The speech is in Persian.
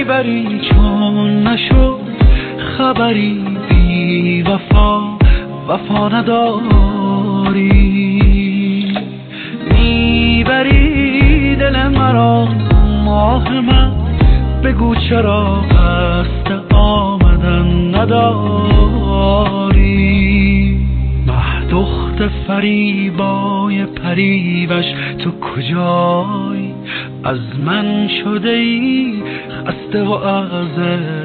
میبری چون نشد خبری، بی وفا نداری. میبری دل مرا ماه من، بگو چرا قصد آمدن نداری. مه دخت فریبای پریوش تو کجای؟ از من شده ای خسته و از